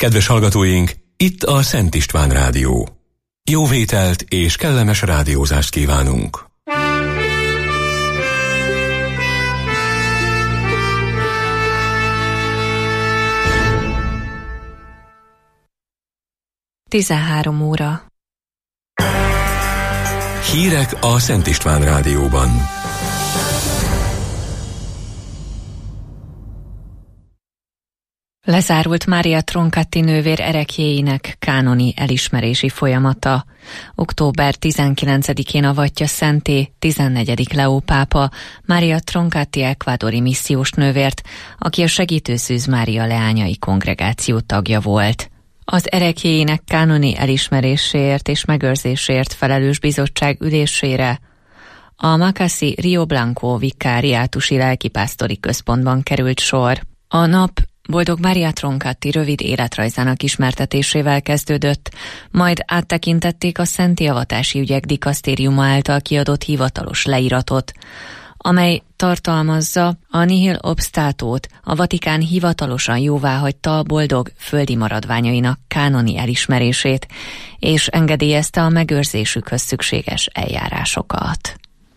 Kedves hallgatóink, itt a Szent István Rádió. Jó vételt és kellemes rádiózást kívánunk! Tizenhárom óra. Hírek a Szent István Rádióban. Lezárult Maria Troncatti nővér ereklyéinek kánoni elismerési folyamata. Október 19-én avatja szentté 14. Leó pápa Maria Troncatti ekvádori missziós nővért, aki a Segítő Szűz Mária leányai kongregáció tagja volt. Az ereklyéinek kánoni elismeréséért és megőrzéséért felelős bizottság ülésére a Macasi Rio Blanco vikáriátusi lelkipásztori központban került sor. A nap Boldog Maria Troncatti rövid életrajzának ismertetésével kezdődött, majd áttekintették a szenti avatási ügyek dikasztériuma által kiadott hivatalos leíratot, amely tartalmazza a nihil obstatót, a Vatikán hivatalosan jóváhagyta a boldog földi maradványainak kánoni elismerését, és engedélyezte a megőrzésükhöz szükséges eljárásokat.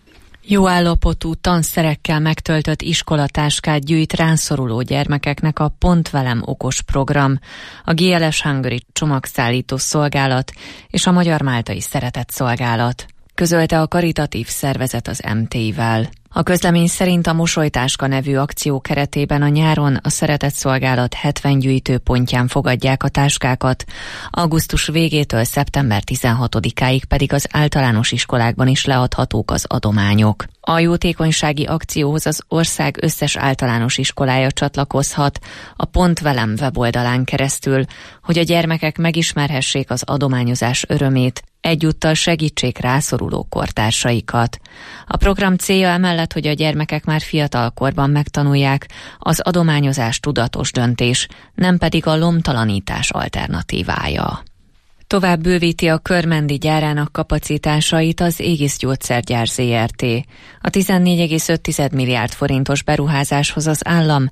Jó állapotú tanszerekkel megtöltött iskolatáskát gyűjt rászoruló gyermekeknek a Pont Velem okos program, a GLS Hungary csomagszállító szolgálat és a Magyar Máltai Szeretett Szolgálat, közölte a karitatív szervezet az MT-vel. A közlemény szerint a Mosolytáska nevű akció keretében a nyáron a Szeretett Szolgálat 70 gyűjtőpontján fogadják a táskákat, augusztus végétől szeptember 16-áig pedig az általános iskolákban is leadhatók az adományok. A jótékonysági akcióhoz az ország összes általános iskolája csatlakozhat a Pont Velem weboldalán keresztül, hogy a gyermekek megismerhessék az adományozás örömét, egyúttal segítsék rászoruló kortársaikat. A program célja emellett, hogy a gyermekek már fiatalkorban megtanulják, az adományozás tudatos döntés, nem pedig a lomtalanítás alternatívája. Tovább bővíti a Körmendi gyárának kapacitásait az Aegis Gyógyszergyár Zrt. A 14,5 milliárd forintos beruházáshoz az állam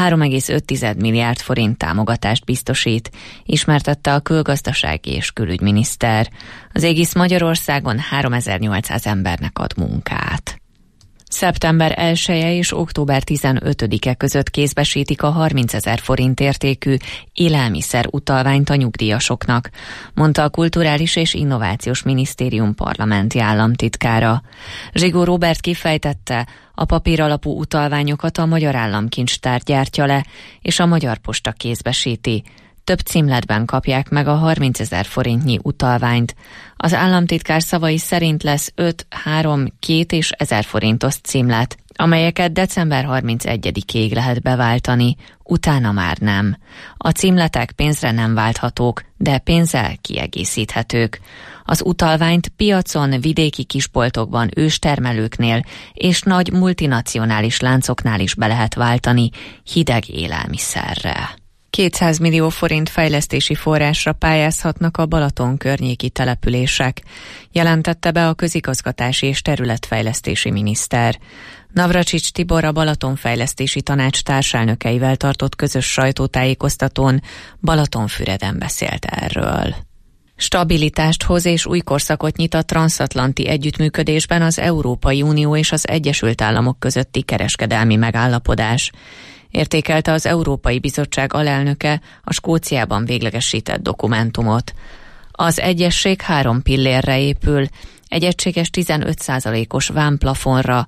3,5 milliárd forint támogatást biztosít, ismertette a külgazdasági és külügyminiszter. Az Aegis Magyarországon 3800 embernek ad munkát. Szeptember 1-e és október 15-e között kézbesítik a 30 000 forint értékű élelmiszer utalványt a nyugdíjasoknak, mondta a Kulturális és Innovációs Minisztérium parlamenti államtitkára. Zsigó Róbert kifejtette, a papíralapú utalványokat a Magyar Államkincstár gyártja le, és a Magyar Posta kézbesíti. Több címletben kapják meg a 30 000 forintnyi utalványt. Az államtitkár szavai szerint lesz 5, 3, 2 és 1000 forintos címlet, amelyeket december 31-ig lehet beváltani, utána már nem. A címletek pénzre nem válthatók, de pénzzel kiegészíthetők. Az utalványt piacon, vidéki kisboltokban, őstermelőknél és nagy multinacionális láncoknál is be lehet váltani hideg élelmiszerre. 200 millió forint fejlesztési forrásra pályázhatnak a Balaton környéki települések, jelentette be a közigazgatási és területfejlesztési miniszter. Navracsics Tibor a Balatonfejlesztési Tanács társelnökeivel tartott közös sajtótájékoztatón Balatonfüreden beszélt erről. Stabilitást hoz és új korszakot nyit a transzatlanti együttműködésben az Európai Unió és az Egyesült Államok közötti kereskedelmi megállapodás, értékelte az Európai Bizottság alelnöke a Skóciában véglegesített dokumentumot. Az egyesség 3 pillérre épül, egy egységes 15%-os vámplafonra,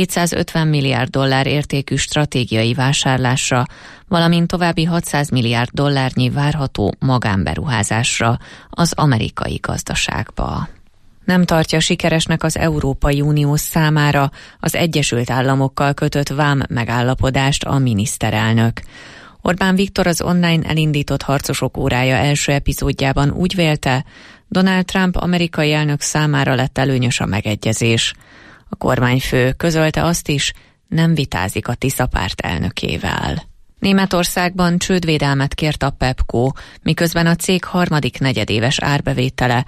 750 milliárd dollár értékű stratégiai vásárlásra, valamint további 600 milliárd dollárnyi várható magánberuházásra az amerikai gazdaságba. Nem tartja sikeresnek az Európai Unió számára az Egyesült Államokkal kötött vám megállapodást a miniszterelnök. Orbán Viktor az online elindított harcosok órája első epizódjában úgy vélte, Donald Trump amerikai elnök számára lett előnyös a megegyezés. A kormányfő közölte azt is, nem vitázik a Tisza párt elnökével. Németországban csődvédelmet kért a Pepco, miközben a cég harmadik negyedéves árbevétele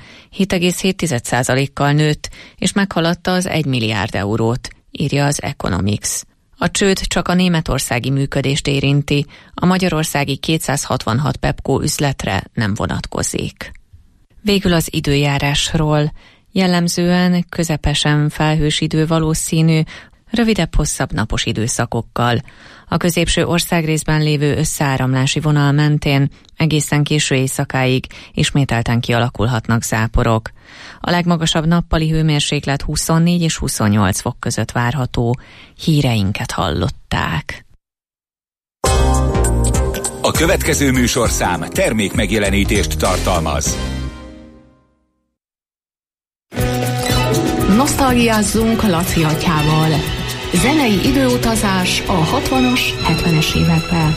7,7%-kal nőtt, és meghaladta az 1 milliárd eurót, írja az Economics. A csőd csak a németországi működést érinti, a magyarországi 266 Pepco üzletre nem vonatkozik. Végül az időjárásról. Jellemzően közepesen felhős idő valószínű, rövidebb-hosszabb napos időszakokkal. A középső országrészben lévő összeáramlási vonal mentén egészen késő éjszakáig ismételten kialakulhatnak záporok. A legmagasabb nappali hőmérséklet 24 és 28 fok között várható. Híreinket hallották. A következő műsorszám termékmegjelenítést tartalmaz. Nosztalgiázzunk Laci atyával. Zenei időutazás a 60-as, 70-es évekbe.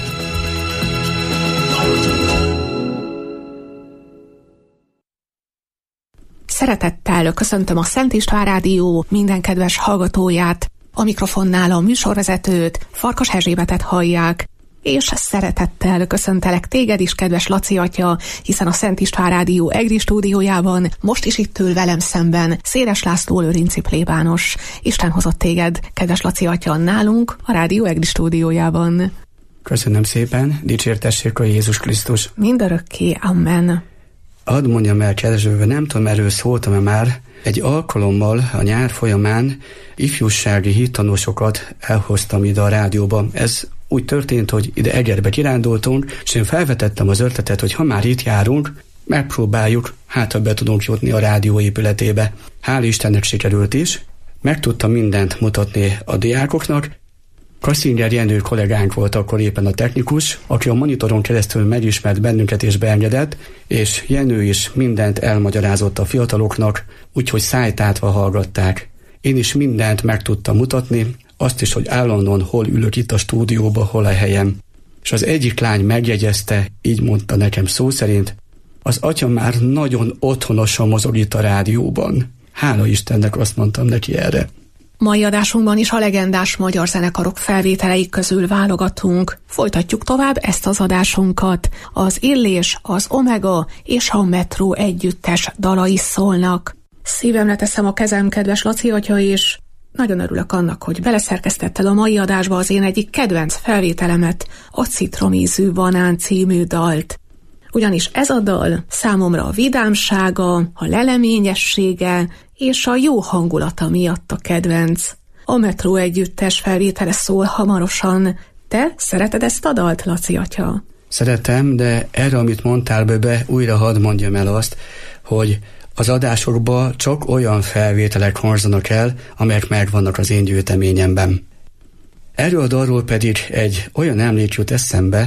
Szeretettel köszöntöm a Szent István Rádió minden kedves hallgatóját. A mikrofonnál a műsorvezetőt, Farkas Erzsébetet hallják. És szeretettel köszöntelek téged is, kedves Laci atya, hiszen a Szent István Rádió EGRI stúdiójában most is itt ül velem szemben Széles László Lőrinci plébános. Isten hozott téged, kedves Laci atya, nálunk a Rádió EGRI stúdiójában. Köszönöm szépen, dicsértessék a Jézus Krisztus. Mindörökké, amen. Hadd mondjam el, kedvesből, nem tudom, erről szóltam-e már, egy alkalommal a nyár folyamán ifjúsági hittanosokat elhoztam ide a rádióba. Ez úgy történt, hogy ide Egerbe kirándultunk, és én felvetettem az ötletet, hogy ha már itt járunk, megpróbáljuk, ha be tudunk jutni a rádió épületébe. Hál' Istennek sikerült is, meg tudtam mindent mutatni a diákoknak. Kassinger Jenő kollégánk volt akkor éppen a technikus, aki a monitoron keresztül megismert bennünket és beengedett, és Jenő is mindent elmagyarázott a fiataloknak, úgyhogy szájtátva hallgatták. Én is mindent meg tudtam mutatni, azt is, hogy állandóan hol ülök itt a stúdióba, hol a helyem. És az egyik lány megjegyezte, így mondta nekem szó szerint, az atya már nagyon otthonosan mozog itt a rádióban. Hála Istennek, azt mondtam neki erre. Mai adásunkban is a legendás magyar zenekarok felvételeik közül válogatunk. Folytatjuk tovább ezt az adásunkat. Az Illés, az Omega és a Metró együttes dalai szólnak. Szívemre teszem a kezem, kedves Laci atya, és nagyon örülök annak, hogy beleszerkesztetted a mai adásba az én egyik kedvenc felvételemet, a Citromízű banán című dalt. Ugyanis ez a dal számomra a vidámsága, a leleményessége és a jó hangulata miatt a kedvenc. A Metró együttes felvétele szól hamarosan. Te szereted ezt a dalt, Laci atya? Szeretem, de erre, amit mondtál be, újra hadd mondjam el azt, hogy az adásokban csak olyan felvételek hangzanak el, amelyek megvannak az én gyűjteményemben. Erről a dalról pedig egy olyan emlék jut eszembe.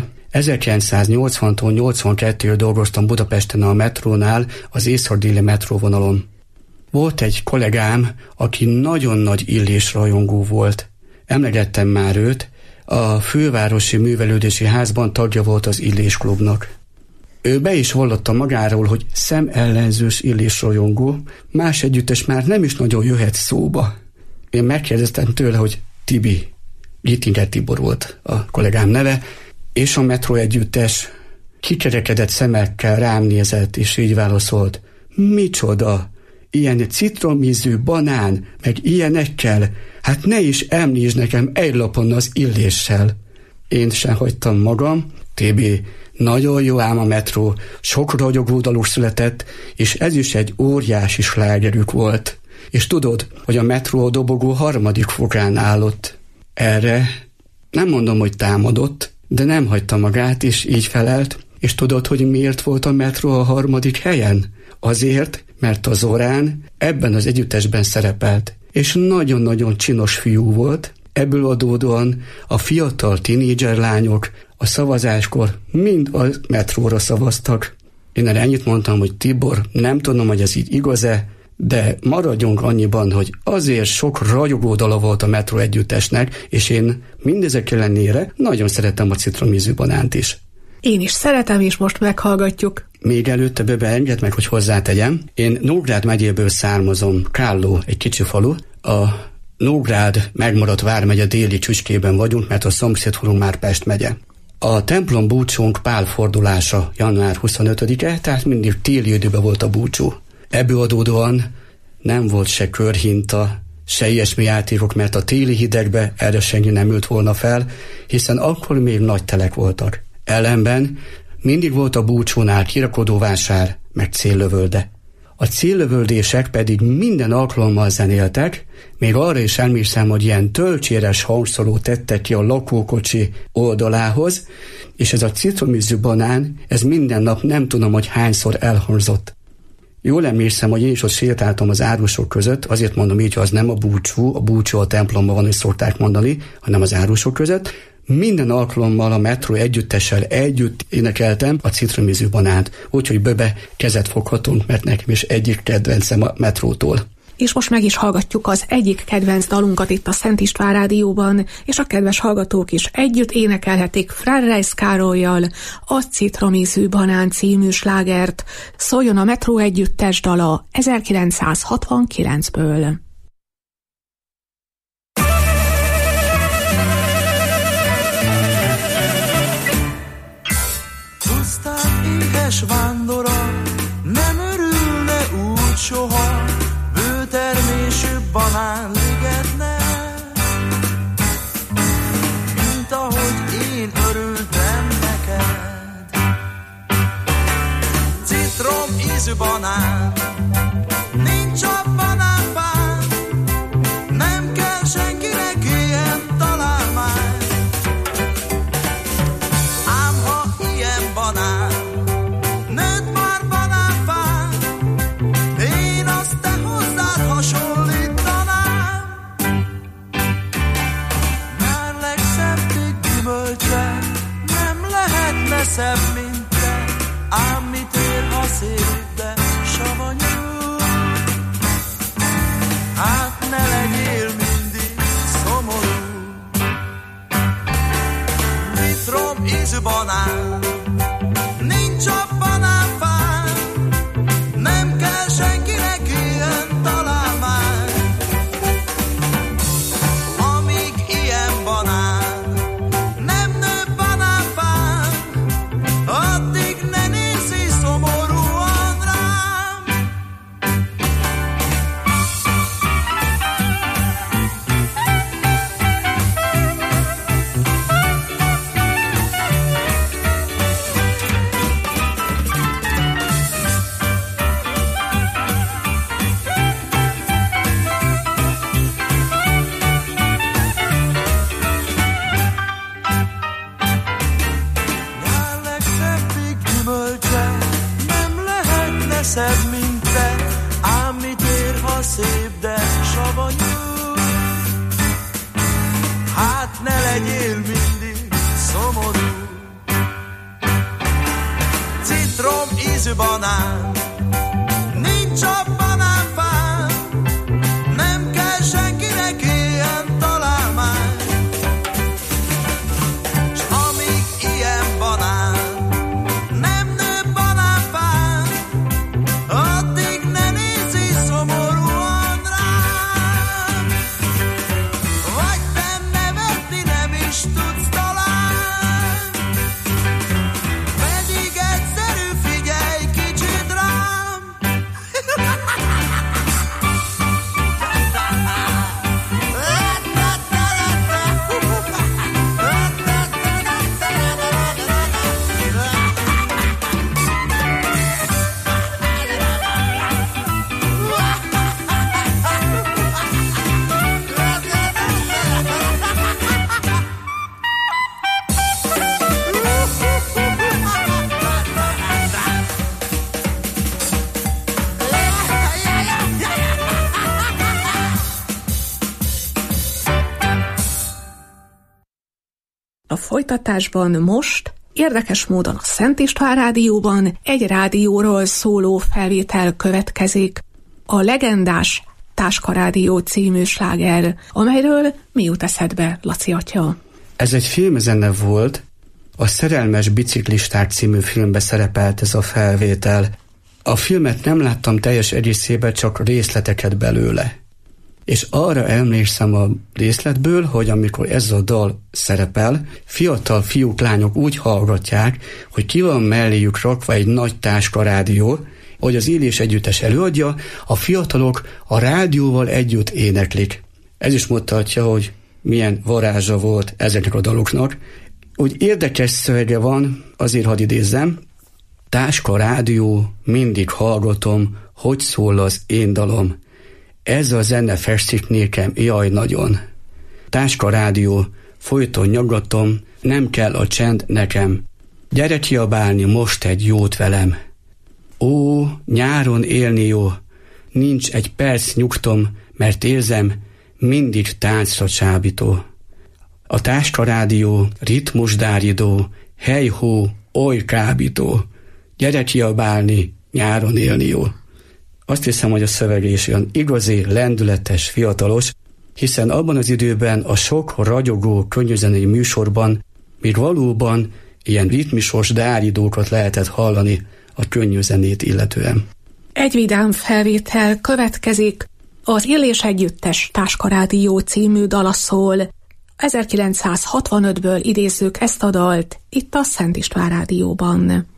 1980-tól 82-ig dolgoztam Budapesten a metrónál, az észak-déli metróvonalon. Volt egy kollégám, aki nagyon nagy Illés rajongó volt. Emlegettem már őt, a Fővárosi Művelődési Házban tagja volt az Illés klubnak. Ő be is vallotta magáról, hogy szemellenzős Illés rajongó, más együttes már nem is nagyon jöhet szóba. Én megkérdeztem tőle, hogy Tibi, Gittinger Tibor volt a kollégám neve, és a Metró együttes kikerekedett szemekkel rám nézett, és így válaszolt: micsoda, ilyen citromízű banán, meg ilyenekkel, hát ne is említsd nekem egy lapon az Illéssel. Én sem hagytam magam. Tibi, nagyon jó ám a Metró, sok ragyogó daluk született, és ez is egy óriási slágerük volt. És tudod, hogy a Metró a dobogó 3. fokán állott. Erre nem mondom, hogy támadott, de nem hagyta magát, és így felelt. És tudod, hogy miért volt a Metró a 3. helyen? Azért, mert a Zorán ebben az együttesben szerepelt, és nagyon-nagyon csinos fiú volt. Ebből adódóan a fiatal tinédzser lányok a szavazáskor mind a Metróra szavaztak. Én erre ennyit mondtam, hogy Tibor, nem tudom, hogy ez így igaz-e, de maradjunk annyiban, hogy azért sok ragyogó dala volt a Metró együttesnek, és én mindezek ellenére nagyon szeretem a Citromízű banánt is. Én is szeretem, és most meghallgatjuk. Még előtte beenged meg, hogy hozzátegyem. Én Nógrád megyéből származom, Kálló, egy kicsi falu. A Nógrád megmaradt vármegye déli csücskében vagyunk, mert a szomszéd falunk már Pest megye. A templom búcsónk Pál fordulása január 25-e, tehát mindig téli időben volt a búcsú. Ebből adódóan nem volt se körhinta, se ilyesmi játékok, mert a téli hidegbe erre senki nem ült volna fel, hiszen akkor még nagy telek voltak. Ellenben mindig volt a búcsúnál kirakodóvásár, meg céllövölde. A céllövöldések pedig minden alkalommal zenéltek, még arra is emlékszem, hogy ilyen tölcséres hangszórót tettek ki a lakókocsi oldalához, és ez a citromízű banán, ez minden nap nem tudom, hogy hányszor elhangzott. Jól emlékszem, hogy én is ott sétáltam az árusok között, azért mondom így, hogy az nem a búcsú a templomban van, és szokták mondani, hanem az árusok között. Minden alkalommal a metró együttessel együtt énekeltem a citromízű banánt, úgyhogy böbe kezet foghatunk, mert nekem is egyik kedvencem a metrótól. És most meg is hallgatjuk az egyik kedvenc dalunkat itt a Szent István Rádióban, és a kedves hallgatók is együtt énekelhetik Frerreis Károllyal a Citromízű banán című slágert. Szóljon a metró együttes dala 1969-ből. Éhes vándora nem örülne úgy soha, bőtermésű banán ligetne, mint ahogy én örültem neked. Citrom ízű banán, nincs a banánpán, nem kell senkinek ilyen találmány. Ám ha ilyen banán nőtt már banánfán, én azt te hozzád hasonlítanám. Már legszebb gyümölcse nem lehetne szebb, mint te, ám mit ér, ha szép, de savanyú. Hát ne legyél mindig szomorú. Citrom ízű banán, nincs a banánfán, nem kell senkinek ilyen találmány. Amíg ilyen banán nem nő banánfán, addig ne nézzél szomorúan rám. Nyár legszebbik gyümölcse nem lehetne szebb, mint te, ám mit ér, ha szép, de savanyú. Hát ne legyél mindig szomorú. Citrom ízű banán, nincs a banánfán, nem kell senkinek ilyen találmány. S amíg ilyen banán nem nő banánfán, addig ne nézzél szomorúan rám. Vagy te nevetni nem is tudsz talán, pedig egyszerű, figyelj kicsit rám. A folytatásban most érdekes módon a Szent István Rádióban egy rádióról szóló felvétel következik. A legendás Táska Rádió című sláger, amelyről mi jut eszedbe, Laci atya? Ez egy filmzene volt, a Szerelmes biciklisták című filmbe szerepelt ez a felvétel. A filmet nem láttam teljes egészében, csak részleteket belőle. És arra emlékszem a részletből, hogy amikor ez a dal szerepel, fiatal fiúk, lányok úgy hallgatják, hogy ki van melléjük rakva egy nagy Táska rádió, hogy az Illés együttes előadja, a fiatalok a rádióval együtt éneklik. Ez is mutatja, hogy milyen varázsa volt ezeknek a daloknak. Úgy érdekes szövege van, azért hadd idézzem. Táska rádió, mindig hallgatom, hogy szól az én dalom. Ez a zene fekszik nékem, jaj nagyon. Táska rádió, folyton nyaggatom, nem kell a csend nekem. Gyere kiabálni most egy jót velem. Ó, nyáron élni jó, nincs egy perc nyugtom, mert érzem, mindig táncra csábító. A Táska rádió, ritmus dáridó, hely-hó, oly kábító. Gyere kiabálni, nyáron élni jó. Azt hiszem, hogy a szöveg is olyan igazi, lendületes, fiatalos, hiszen abban az időben a sok ragyogó, könnyűzenei műsorban még valóban ilyen ritmisos dáridókat lehetett hallani a könnyűzenét illetően. Egy vidám felvétel következik, az Illés együttes Táska rádió című dala szól. 1965-ből idézzük ezt a dalt, itt a Szent István rádióban.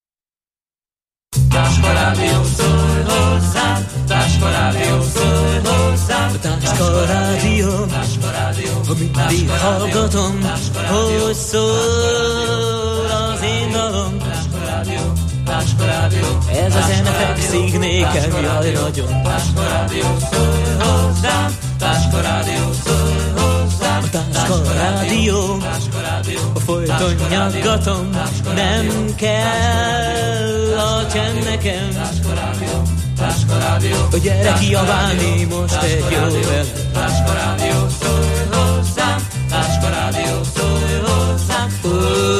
Táska rádió, szólj hozzám, Táska rádió, szólj hozzám, Táska rádió, ha mindig hallgatom, hogy szól az én dalom. Táska rádió, ez a zene fekszik nékem, jaj nagyon. Táska rádió, szólj hozzám, Táska rádió, szólj hozzám, Táska rádió, folyton nyaggatom, nem kell a csend nekem. Táska rádió, gyere kiabálni most egy jóvel. Táska rádió, szólj hozzám, Táska rádió, szólj hozzám. Ó,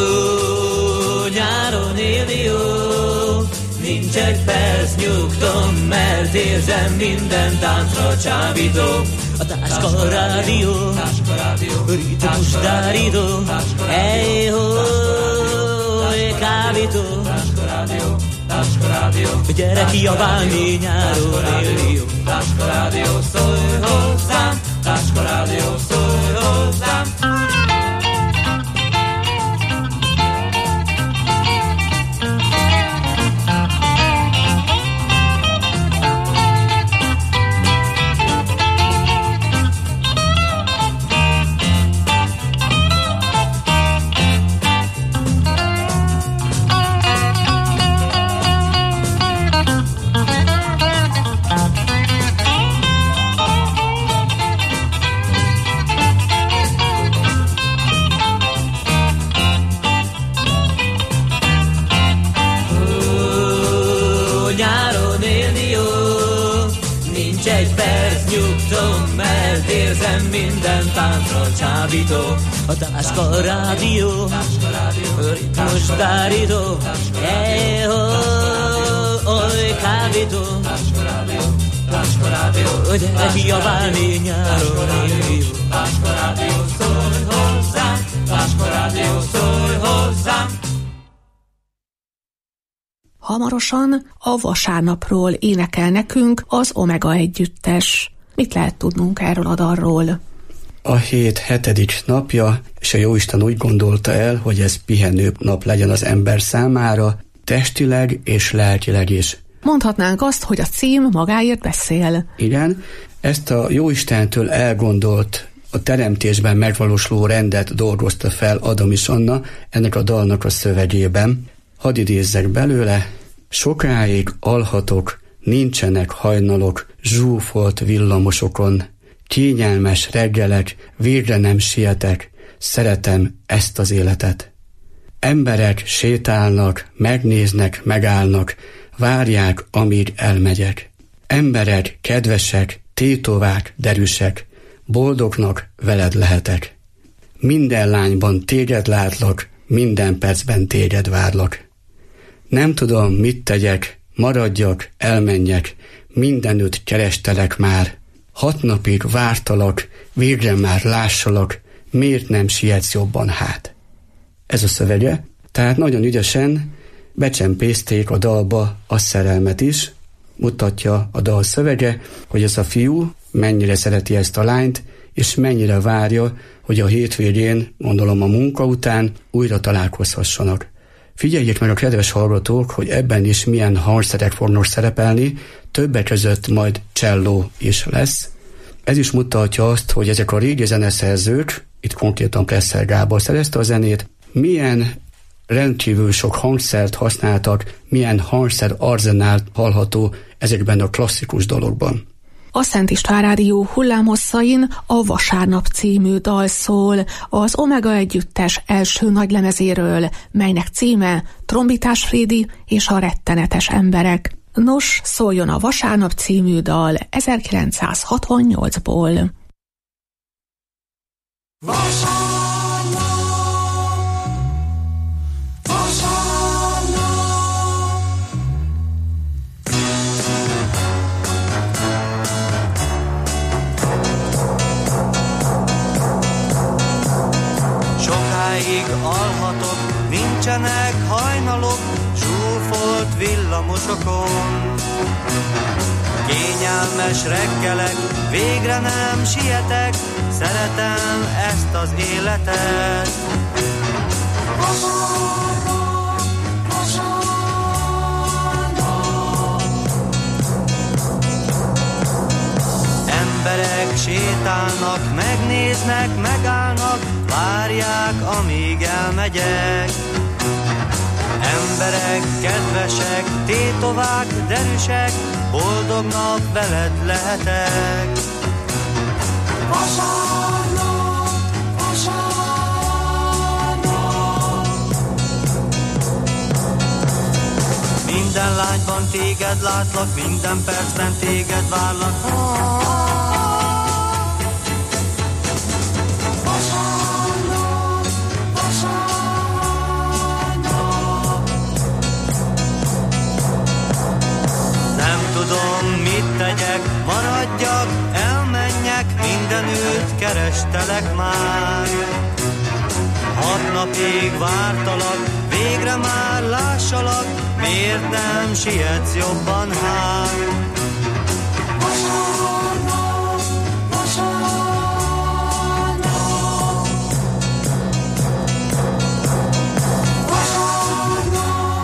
nyáron élni jó, nincs egy perc nyugtom, mert érzem minden táncra csábító. A Táska rádió, ritmus dáridó, hely-hó, kábító. Táska rádió, gyere kiabálni, nyáron élni jó. Táska rádió, szólj hozzám, Táska rádió, szólj hozzám. Érzem minden táncra csábító. A Táska rádió, ritmus dáridó, hely-hó, oly kábító. Táska rádió, gyere kiabálni, nyáron élni jó. Táska rádió, szólj hozzám, Táska rádió, szólj hozzám. Hamarosan a vasárnapról énekel nekünk az Omega együttes. Mit lehet tudnunk erről a dalról? A hét 7. napja, és a Jóisten úgy gondolta el, hogy ez pihenő nap legyen az ember számára, testileg és lelkileg is. Mondhatnánk azt, hogy a cím magáért beszél. Igen, ezt a Jóistentől elgondolt, a teremtésben megvalósuló rendet dolgozta fel Adam és Anna ennek a dalnak a szövegében. Hadd idézzek belőle: sokáig alhatok, nincsenek hajnalok, zsúfolt villamosokon. Kényelmes reggelek, végre nem sietek, szeretem ezt az életet. Emberek sétálnak, megnéznek, megállnak, várják, amíg elmegyek. Emberek kedvesek, tétovák, derűsek, boldognak veled lehetek. Minden lányban téged látlak, minden percben téged várlak. Nem tudom, mit tegyek, maradjak, elmenjek, mindenütt kerestelek már. 6 napig vártalak, végre már lássalak, miért nem sietsz jobban hát? Ez a szövege, tehát nagyon ügyesen becsempészték a dalba a szerelmet is, mutatja a dal szövege, hogy ez a fiú mennyire szereti ezt a lányt, és mennyire várja, hogy a hétvégén, gondolom a munka után újra találkozhassanak. Figyeljék meg a kedves hallgatók, hogy ebben is milyen hangszerek fognak szerepelni, többek között majd cselló is lesz. Ez is mutatja azt, hogy ezek a régi zeneszerzők, itt konkrétan Presser Gábor szerezte a zenét, milyen rendkívül sok hangszert használtak, milyen hangszer arzenált hallható ezekben a klasszikus dologban. A Szent István Rádió hullámhosszain a Vasárnap című dal szól az Omega együttes első nagylemezéről, melynek címe Trombitás Frédi és a rettenetes emberek. Nos, szóljon a Vasárnap című dal 1968-ból. Sokáig alhatok, nincsenek hajnalok, zsúfolt villamosokon. Kényelmes reggelek, végre nem sietek, szeretem ezt az életet. Emberek sétálnak, megnéznek, megállnak, várják, amíg elmegyek. Emberek kedvesek, tétovák, derűsek, boldognak veled lehetek. Vasárnap, vasárnap. Minden lányban téged látlak, minden percben téged várlak. Vasárnap, vasárnap. Nem tudom, mit tegyek, maradjak, elmenjek, mindenütt kerestelek már. 6 napig vártalak, végre már lássalak, miért nem sietsz jobban hát? Vasárnap, vasárnap. Vasárnap,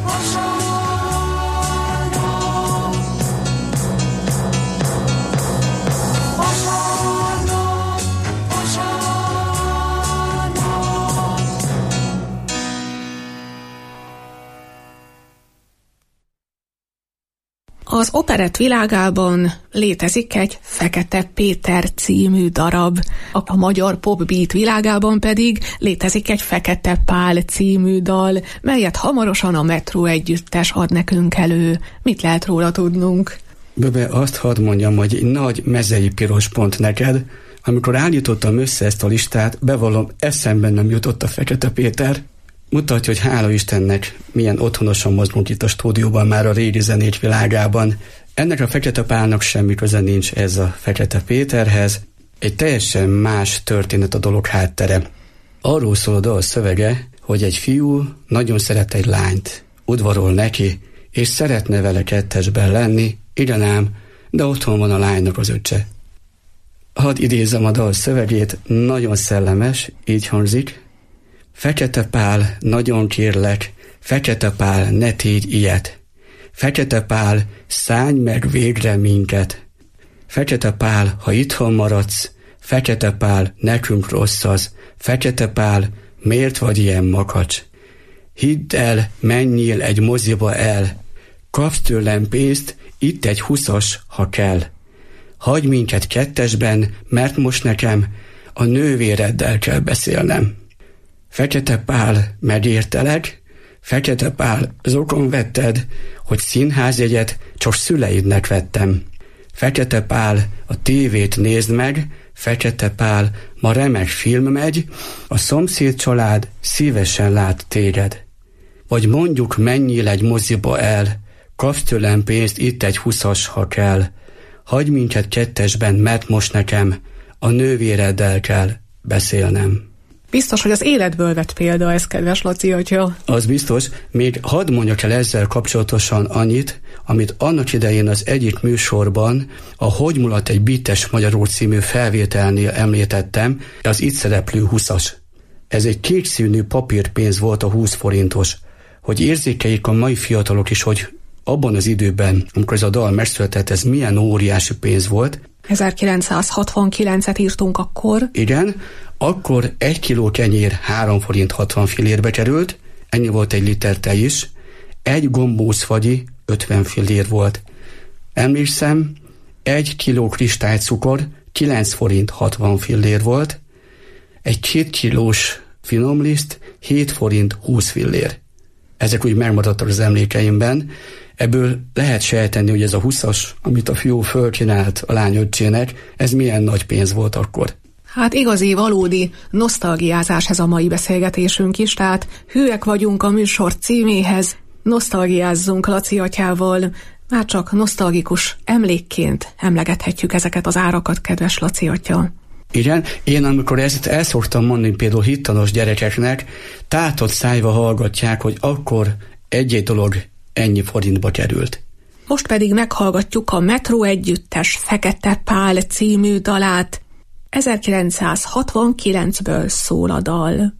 vasárnap. Vasárnap, vasárnap. Az operett világában létezik egy Fekete Péter című darab, a magyar popbeat világában pedig létezik egy Fekete Pál című dal, melyet hamarosan a Metro együttes ad nekünk elő. Mit lehet róla tudnunk? Böbe, azt hadd mondjam, hogy egy nagy mezei piros pont neked. Amikor állítottam össze ezt a listát, bevallom, eszembe nem jutott a Fekete Péter. Mutatja, hogy hála Istennek milyen otthonosan mozgunk itt a stúdióban már a régi zenék világában. Ennek a Fekete Pálnak semmi köze nincs ez a Fekete Péterhez. Egy teljesen más történet a dolog háttere. Arról szól a dal szövege, hogy egy fiú nagyon szeret egy lányt, udvarol neki, és szeretne vele kettesben lenni, igen ám, de otthon van a lánynak az öccse. Hadd idézzem a dal szövegét, nagyon szellemes, így hangzik. Fekete Pál, nagyon kérlek, Fekete Pál, ne tégy ilyet. Fekete Pál, szállj meg végre minket. Fekete Pál, ha itthon maradsz, Fekete Pál, nekünk rossz az. Fekete Pál, miért vagy ilyen makacs? Hidd el, menjél egy moziba el. Kapsz tőlem pénzt, itt egy 20-as, ha kell. Hagyj minket kettesben, mert most nekem a nővéreddel kell beszélnem. Fekete Pál, megértelek? Fekete Pál, zokon vetted, hogy színházjegyet csak szüleidnek vettem. Fekete Pál, a tévét nézd meg, Fekete Pál, ma remek film megy, a szomszéd család szívesen lát téged. Vagy mondjuk menjél egy moziba el, kapsz tőlem pénzt, itt egy 20-as, ha kell. Hagyj minket kettesben, mert most nekem a nővéreddel kell beszélnem. Biztos, hogy az életből vett példa ez, kedves Laci atya. Az biztos, még hadd mondjak el ezzel kapcsolatosan annyit, amit annak idején az egyik műsorban a Hogy mulat egy bites magyarul című felvételnél említettem, az itt szereplő 20-as. Ez egy kékszínű papírpénz volt, a 20 forintos. hogy érzékeljék a mai fiatalok is, hogy abban az időben, amikor ez a dal megszületett, ez milyen óriási pénz volt. 1969-et írtunk akkor. Igen, akkor 1 kiló kenyér 3 forint 60 fillérbe került, ennyi volt 1 liter tej is, 1 gombócfagyi 50 fillér volt. Emlékszem, 1 kiló kristálycukor 9 forint 60 fillér volt, egy 2 kilós finomliszt 7 forint 20 fillér. Ezek úgy megmaradtak az emlékeimben. Ebből lehet sejteni, hogy ez a 20-as, amit a fiú fölkínált a lány öccsének, ez milyen nagy pénz volt akkor. Hát igazi, valódi nosztalgiázás ez a mai beszélgetésünk is, tehát hűek vagyunk a műsor címéhez, nosztalgiázzunk Laci atyával, már csak nosztalgikus emlékként emlegethetjük ezeket az árakat, kedves Laci atya. Igen, én amikor ezt el szoktam mondani például hittanos gyerekeknek, tátott szájba hallgatják, hogy akkor egy dolog ennyi forintba került. Most pedig meghallgatjuk a Metró együttes Fekete Pál című dalát. 1969-ből szól a dal.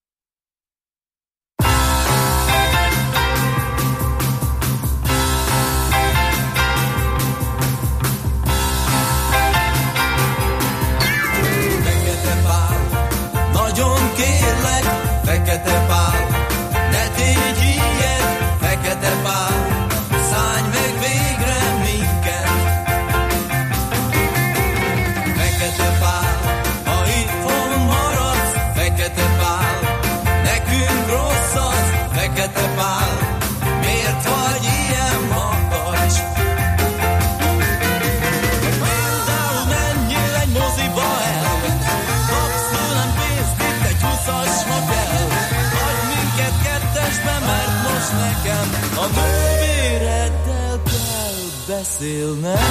Fekete Pál, ne tégy ilyet, Fekete Pál, szállj meg végre minket. Fekete Pál, ha itthon maradsz, Fekete Pál, nekünk rossz az, Fekete Pál, miért vagy ilyen makacs? Például menjél egy moziba el, kapsz tőlem pénzt, itt egy 20-as hotel. Mert most nekem a nővéreddel kell beszélnem.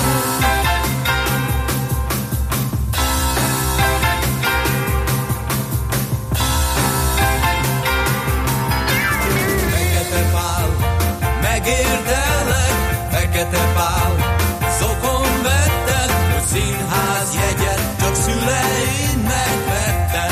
Fekete Pál, megérdellek, Fekete Pál, szokon vettem, hogy színház jegyet csak szüleidnek vettem.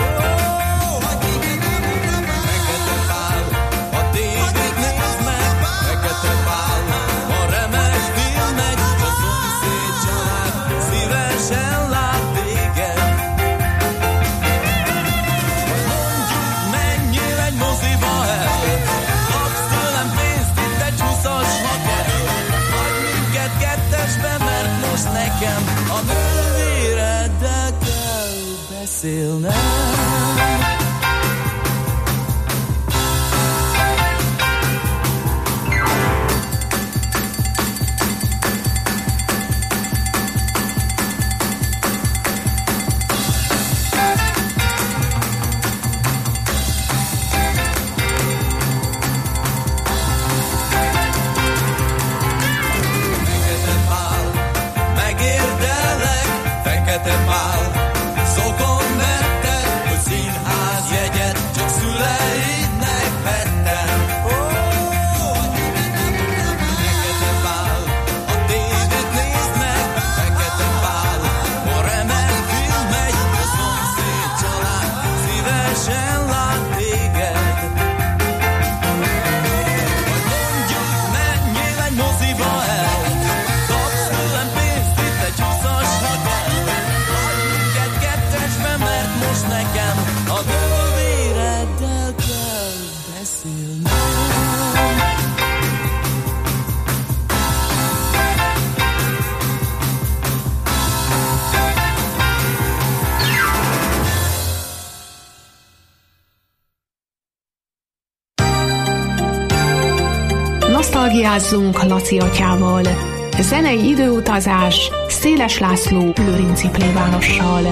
Nekem a nővéreddel kell beszélnem. Fekete Pál, szokon vetted, hogy színház jegyet csak szüleidnek vettem. Fekete Pál, a tévét nézd meg, Fekete Pál, a remek film megy, a szomszéd család szívesen lát téged. Vagy mondjuk menjél egy moziba el, kapsz tőlem pénzt, itt egy 20-as hotel. Mert most nekem a nővéreddel kell beszélnem. Nosztalgiázzunk Laci atyával. Zenei időutazás Széles László lőrinci plébánossal.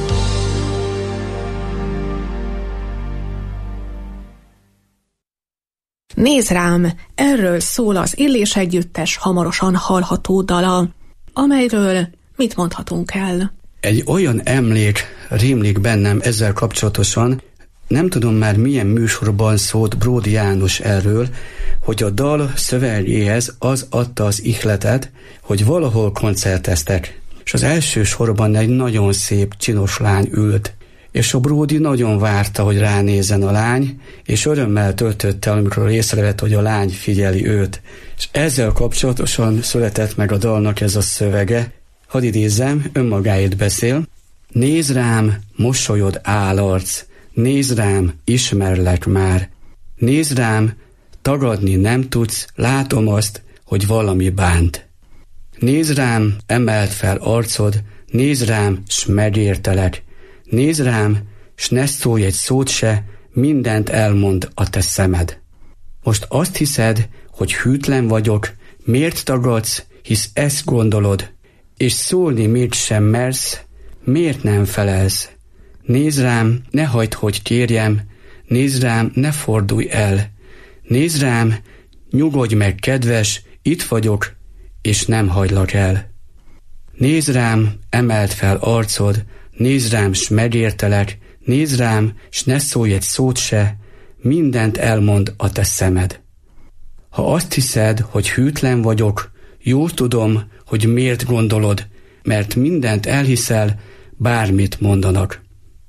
Nézd rám, erről szól az Illés együttes hamarosan hallható dala, amelyről mit mondhatunk el? Egy olyan emlék rémlik bennem ezzel kapcsolatosan, nem tudom már milyen műsorban szólt Bródi János erről, hogy a dal szövegéhez az adta az ihletet, hogy valahol koncerteztek, és az első sorban egy nagyon szép, csinos lány ült, és a Bródi nagyon várta, hogy ránézzen a lány, és örömmel töltötte, amikor észrevett, hogy a lány figyeli őt. És ezzel kapcsolatosan született meg a dalnak ez a szövege. Hadd idézzem, önmagáért beszél. Nézd rám, mosolyod állarc, nézd rám, ismerlek már. Nézd rám, tagadni nem tudsz, látom azt, hogy valami bánt. Nézd rám, emeld fel arcod, nézd rám, s megértelek. Nézd rám, s ne szólj egy szót se, mindent elmond a te szemed. Most azt hiszed, hogy hűtlen vagyok, miért tagadsz, hisz ezt gondolod, és szólni mégsem mersz, miért nem felelsz? Nézd rám, ne hagyd, hogy kérjem, nézd rám, ne fordulj el. Nézd rám, nyugodj meg, kedves, itt vagyok, és nem hagylak el. Nézd rám, emeld fel arcod, nézd rám, s megértelek, nézd rám, s ne szólj egy szót se, mindent elmond a te szemed. Ha azt hiszed, hogy hűtlen vagyok, jól tudom, hogy miért gondolod, mert mindent elhiszel, bármit mondanak.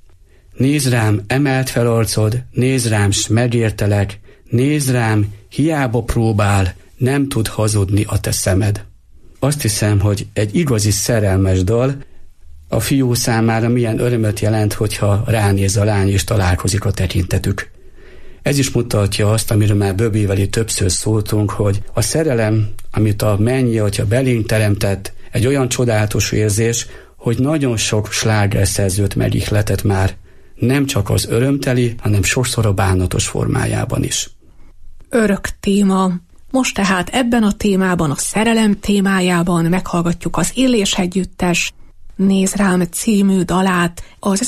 Nézd rám, emeld fel arcod, nézd rám, s megértelek, nézd rám, hiába próbál, nem tud hazudni a te szemed. Azt hiszem, hogy egy igazi szerelmes dal a fiú számára milyen örömöt jelent, hogyha ránéz a lány és találkozik a tekintetük. Ez is mutatja azt, amiről már Böbivel itt többször szóltunk, hogy a szerelem, amit a Mennyi Atya belénk teremtett, egy olyan csodálatos érzés, hogy nagyon sok slágerszerzőt megihletett már, nem csak az örömteli, hanem sokszor a bánatos formájában is. Örök téma. Most tehát ebben a témában, a szerelem témájában meghallgatjuk az Illés együttes Nézd rám című dalát. Az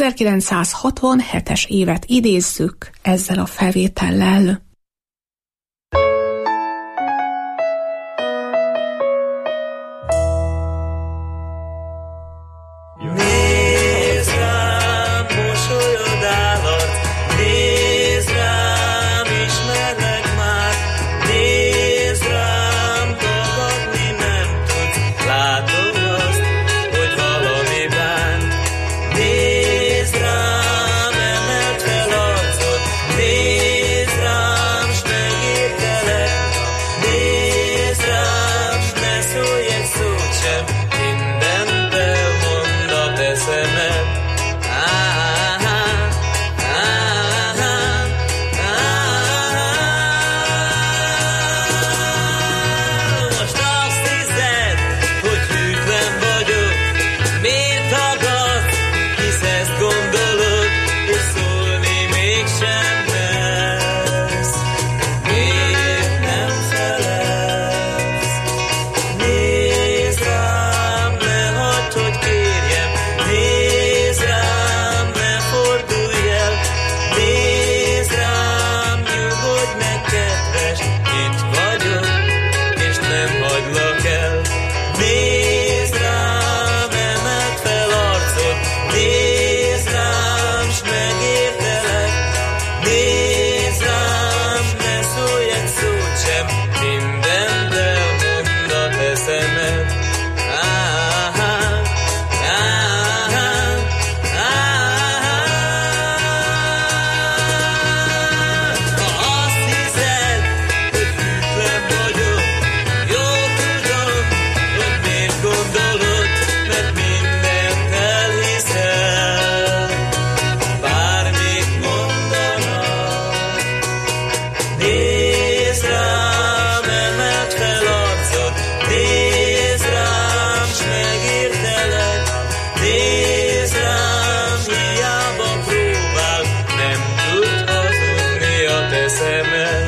1967-es évet idézzük ezzel a felvétellel. Nézd rám, mosolyod állat, nézd rám, ismerlek már, nézd rám, tagadni nem tudsz, látod azt, hogy valami bánt. Nézd rám, emeld fel arcod, nézd rám, s megértelek, nézd rám, s ne szólj egy szót sem, mindent elmond a te szemed. Most azt hiszed, hogy hűtlen vagyok, miért tagadsz, hisz ezt gondolod, és szólni mégsem mersz. Miért nem felelsz? Nézd rám, ne hagyd, hogy kérjem, nézd rám, ne fordulj el, nézd rám, nyugodj meg, kedves, itt vagyok, és nem hagylak el. Nézd rám, emeld fel arcod, nézd rám, s megértelek, nézd rám, ne szólj egy szót sem, mindent elmond a te szemed. Ha azt hiszed, hogy hűtlen vagyok, jól tudom, hogy miért gondolod, mert mindent elhiszel, bármit mondanak. Nézd rám, emeld fel arcod, nézd rám, s megértelek, nézd rám, hiába próbál, nem tud hazudni a te szemed.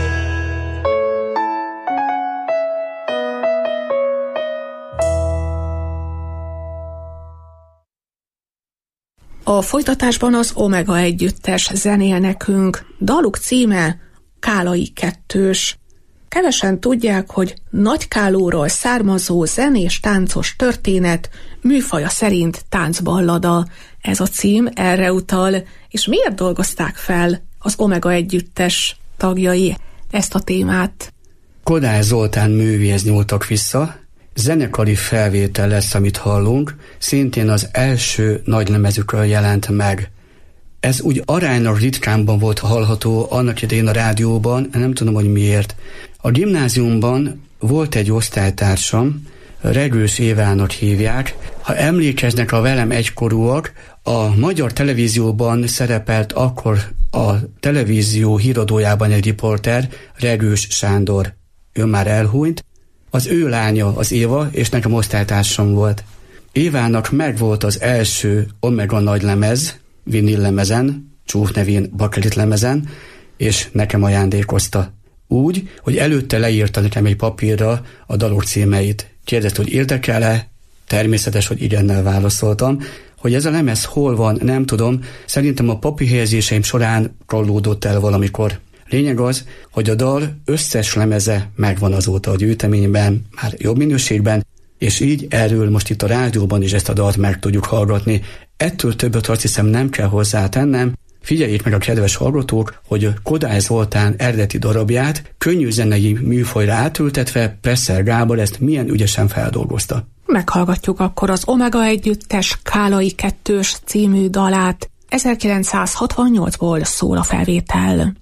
A folytatásban az Omega együttes zenél nekünk. Daluk címe Kálai kettős. Kevesen tudják, hogy Nagy Kálóról származó zenés táncos történet műfaja szerint táncballada. Ez a cím erre utal, és miért dolgozták fel az Omega együttes tagjai ezt a témát? Kodály Zoltán művéhez nyúltak vissza, zenekari felvétel lesz, amit hallunk, szintén az első nagylemezükről jelent meg. Ez úgy aránylag ritkánban volt hallható annak idején a rádióban, nem tudom, hogy miért. A gimnáziumban volt egy osztálytársam, Regős Évának hívják. Ha emlékeznek a velem egykorúak, a magyar televízióban szerepelt akkor a televízió híradójában egy riporter, Regős Sándor. Ő már elhunyt. Az ő lánya az Éva, és nekem osztálytársam volt. Évának megvolt az első Omega nagylemez, vinil lemezen, csúf nevén bakelit lemezen, és nekem ajándékozta. Úgy, hogy előtte leírta nekem egy papírra a dalok címeit. Kérdezte, hogy érdekel-e? Természetes, hogy igennel válaszoltam. Hogy ez a lemez hol van, nem tudom, szerintem a papírhelyezéseim során rollódott el valamikor. Lényeg az, hogy a dal összes lemeze megvan azóta a gyűjteményben, már jobb minőségben, és így erről most itt a rádióban is ezt a dalt meg tudjuk hallgatni. Ettől többet azt hiszem nem kell hozzátennem. Figyeljék meg a kedves hallgatók, hogy Kodály Zoltán eredeti darabját könnyű zenei műfajra átültetve Presser Gábor ezt milyen ügyesen feldolgozta. Meghallgatjuk akkor az Omega együttes Kálai 2-s című dalát. 1968-ból szól a felvétel.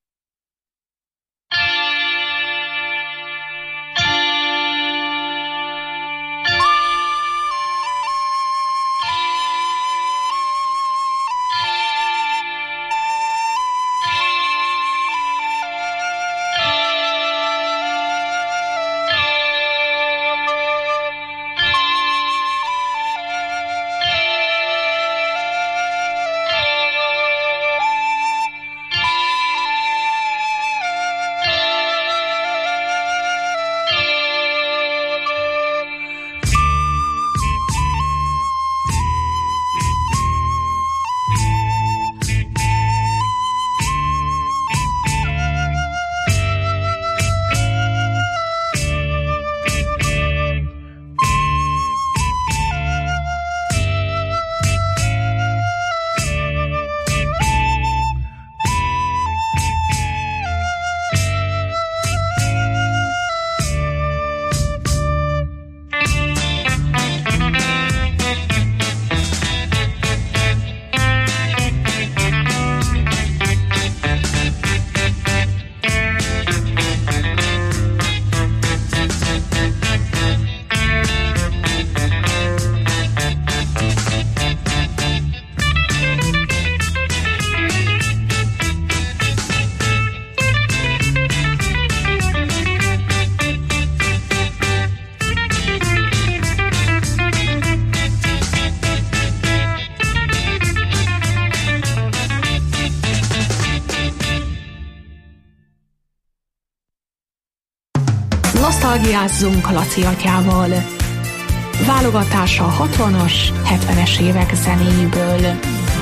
Nosztalgiázzunk Laci atyával. Válogatása a 60-as, 70-es évek zenéiből.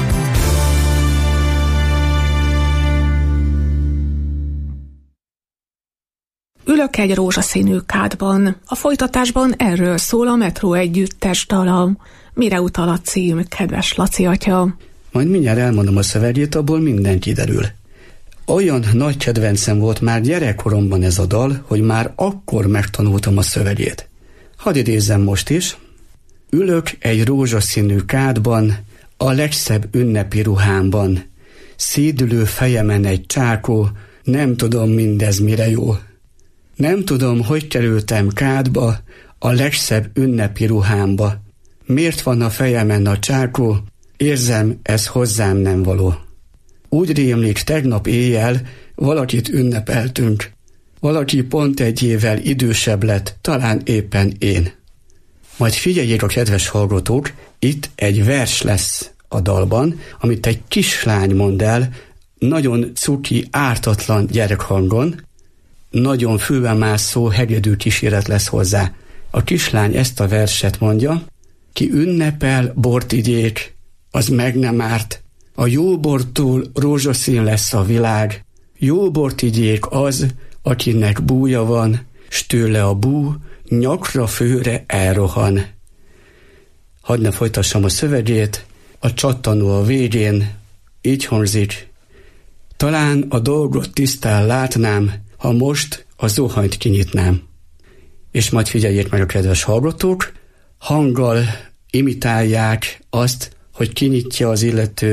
Ülök egy rózsaszínű kádban. A folytatásban erről szól a Metró együttes dala. Mire utal a cím, kedves Laci atya? Majd mindjárt elmondom a szövegét, abból minden kiderül. Olyan nagy kedvencem volt már gyerekkoromban ez a dal, hogy már akkor megtanultam a szövegét. Hadd idézzem most is. Ülök egy rózsaszínű kádban, a legszebb ünnepi ruhámban. Szédülő fejemen egy csákó, nem tudom mindez mire jó. Nem tudom, hogy kerültem kádba, a legszebb ünnepi ruhámba. Miért van a fejemen a csákó, érzem, ez hozzám nem való. Úgy rémlik, tegnap éjjel valakit ünnepeltünk. Valaki pont egy évvel idősebb lett, talán éppen én. Majd figyeljék a kedves hallgatók, itt egy vers lesz a dalban, amit egy kislány mond el, nagyon cuki, ártatlan gyerekhangon, nagyon fülbemászó, hegedű kíséret lesz hozzá. A kislány ezt a verset mondja: ki ünnepel, bort igyék, az meg nem árt, a jó bortól rózsaszín lesz a világ, jó bort igyék az, akinek búja van, s tőle a bú nyakra főre elrohan. Hadd ne folytassam a szövegét, a csattanó a végén így hangzik: talán a dolgot tisztán látnám, ha most a zuhanyt kinyitnám. És majd figyeljék meg a kedves hallgatók, hanggal imitálják azt, hogy kinyitja az illető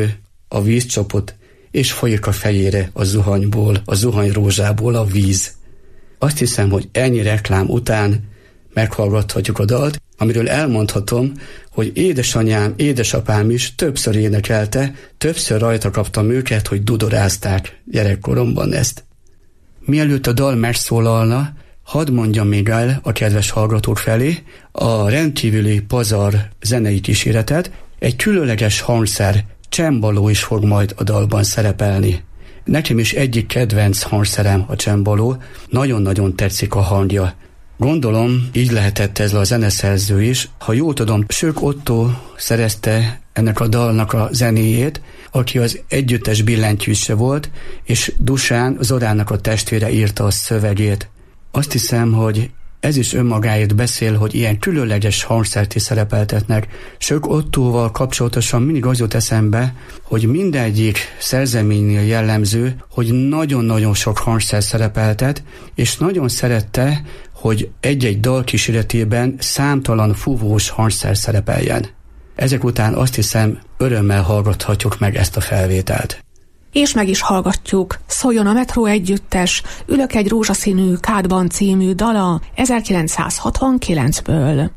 a vízcsapot, és folyik a fejére a zuhanyból, a zuhanyrózsából a víz. Azt hiszem, hogy ennyi reklám után meghallgathatjuk a dalt, amiről elmondhatom, hogy édesanyám, édesapám is többször énekelte, többször rajta kaptam őket, hogy dudorázták gyerekkoromban ezt. Mielőtt a dal megszólalna, hadd mondjam még el a kedves hallgatók felé a rendkívüli pazar zenei kíséretet, egy különleges hangszer, csembaló is fog majd a dalban szerepelni. Nekem is egyik kedvenc hangszerem a csembaló, nagyon-nagyon tetszik a hangja. Gondolom, így lehetett ez a zeneszerző is. Ha jól tudom, Sök Otto szerezte ennek a dalnak a zenéjét, aki az együttes billentyűse volt, és Dusán, Zorának a testvére írta a szövegét. Azt hiszem, hogy ez is önmagáért beszél, hogy ilyen különleges hangszert is szerepeltetnek. Sök Ottóval kapcsolatosan mindig az jut eszembe, hogy mindegyik szerzeménynél jellemző, hogy nagyon-nagyon sok hangszer szerepeltet, és nagyon szerette, hogy egy-egy dal kíséretében számtalan fúvós hangszer szerepeljen. Ezek után azt hiszem, örömmel hallgathatjuk meg ezt a felvételt. És meg is hallgatjuk. Szóljon a Metró együttes, Ülök egy rózsaszínű kádban című dala 1969-ből.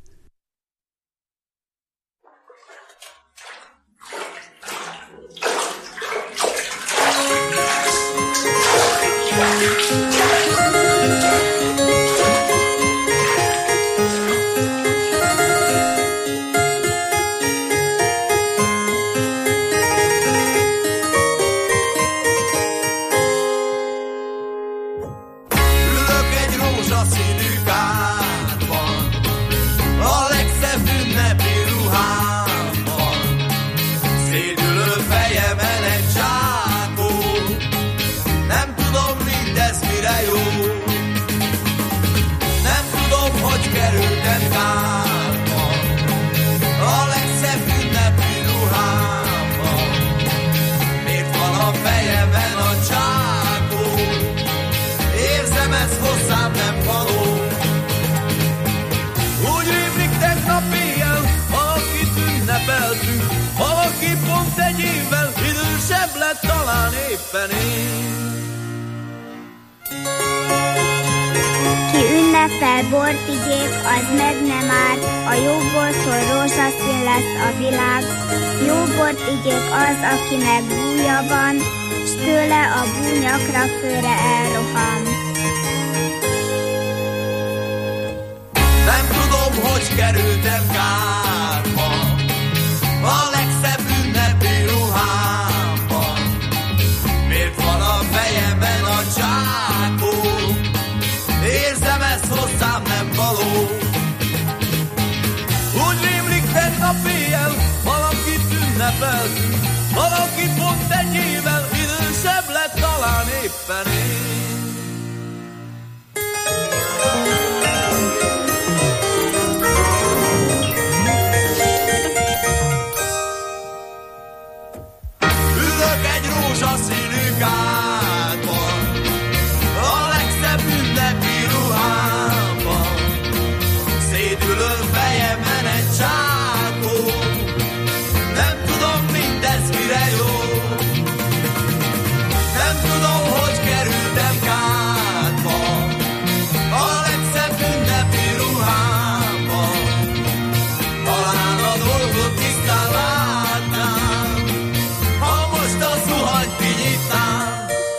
Talán éppen én. Ki ünnepel bort igyék, az meg nem árt, a jó bortól rózsaszín lesz a világ. Jó bort igyék az, akinek búja van, s tőle a búnyakra főre elrohan. Nem tudom, hogy kerültem kárba, a legszebb ünnepi ruhámban. Miért van a fejemen a csákó? Érzem, ez hozzám nem való. Úgy rémlik tegnap éjjel, valakit ünnepeltünk, valaki pont egy évvel idősebb lett, talán éppen én. Ülök egy rózsaszínű kádban, a legszebb ünnepi ruhámban. Szédülő fejemen egy csákó, nem tudom mindez mire jó. Nem tudom, hogy kerültem kádba, a legszebb ünnepi ruhámban. Talán a dolgot tisztán látnám, ha most a zuhanyt kinyitnám.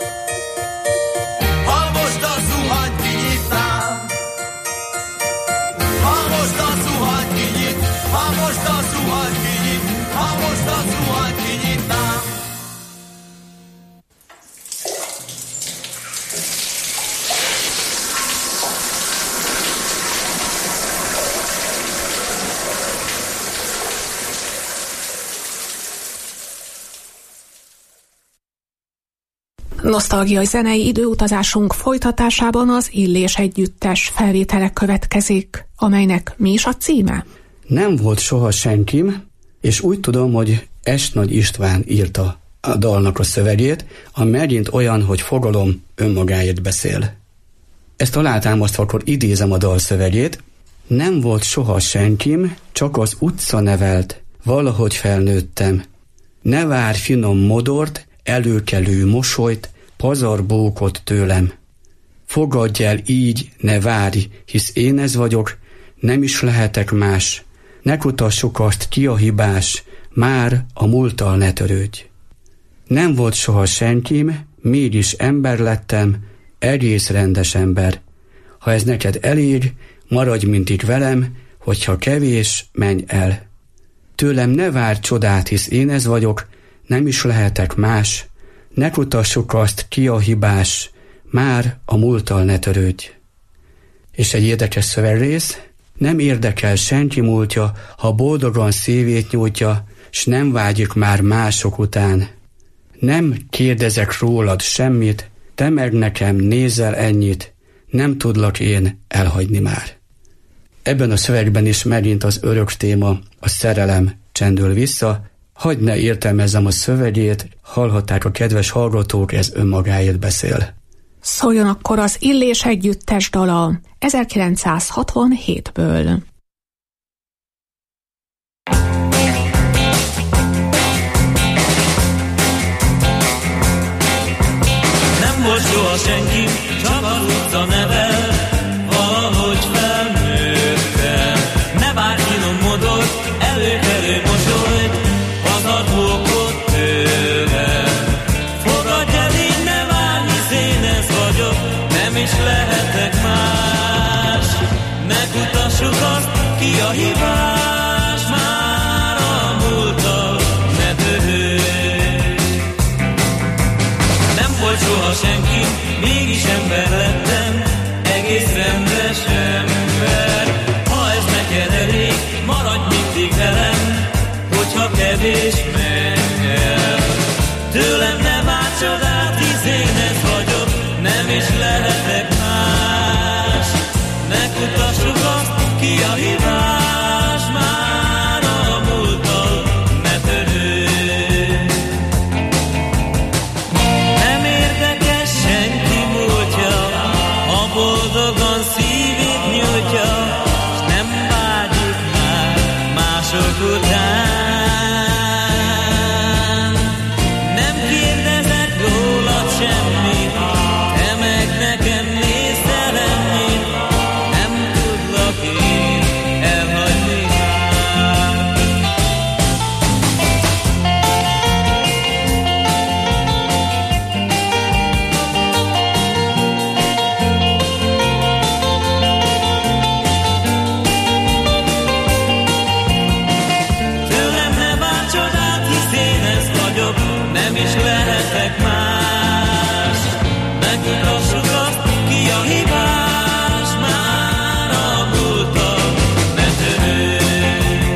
Ha most a zuhanyt kinyitnám. Ha most a zuhanyt kinyit. Ha most a zuhanyt kinyit. Ha most a zuhanyt kinyitnám. Nosztalgiai zenei időutazásunk folytatásában az Illés együttes felvételek következik, amelynek mi is a címe? Nem volt soha senkim, és úgy tudom, hogy S. Nagy István írta a dalnak a szövegét, ami megint olyan, hogy fogalom önmagáért beszél. Ezt alátámasztva akkor idézem a dal szövegét. Nem volt soha senkim, csak az utca nevelt, valahogy felnőttem. Ne várj finom modort, előkelő mosolyt, pazarbókot tőlem. Fogadj el így, ne várj, hisz én ez vagyok, nem is lehetek más. Ne kutassuk azt, ki a hibás, már a múlttal ne törődj. Nem volt soha senkim, mégis ember lettem, egész rendes ember. Ha ez neked elég, maradj mindig velem, hogyha kevés, menj el. Tőlem ne várj csodát, hisz én ez vagyok, nem is lehetek más. Ne kutassuk azt, ki a hibás, már a múlttal ne törődj. És egy érdekes szövegrész, nem érdekel senki múltja, ha boldogan szívét nyújtja, s nem vágyik már mások után. Nem kérdezek rólad semmit, te meg nekem nézel ennyit, nem tudlak én elhagyni már. Ebben a szövegben is megint az örök téma, a szerelem csendül vissza. Hadd ne értelmezzem a szövegét, hallhatták a kedves hallgatók, ez önmagáért beszél. Szóljon akkor az Illés együttes dala 1967-ből. Nem volt soha senki, csak az utca nevel, valahogy felnőttem. Ne várj finom modort, előkelő mosolyt, pazarbókot tőlem. Fogadj el így, ne várj, hisz én ez vagyok, nem is lehetek más. Ne kutassuk azt, ki a hibás, már a múlttal ne törődj. Nem volt soha senki, mégis ember lettem, egész rendes ember. Ha ez neked elég, maradj mindig velem, hogyha kevés, menj el. Tőlem ne várj csodát, hisz én ez vagyok, nem is lehetek más. Ne kutassuk azt, ki a hibás, már a múlttal ne törődj. Nem érdekes senki múltja, ha boldogan szívét nyújtja, s nem vágyik már mások után. Nem kérdezek rólad semmit, te meg nekem nézzel ennyit, nem tudlak én elhagyni már. Tőlem ne várj csodát, hisz én ez vagyok, nem is lehetek más. Megmutassuk azt, ki a hibás, már a múlttal ne törődj.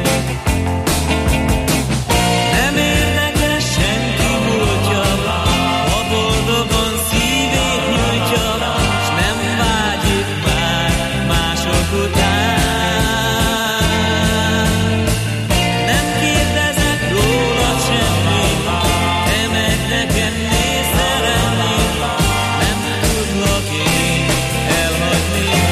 Nem érdekes senki múltja, ha boldogan szívét nyújtja, s nem vágyik már mások után. Nem kérdezek rólad semmit, te meg nekem nézzel ennyit, nem tudlak én elhagyni már.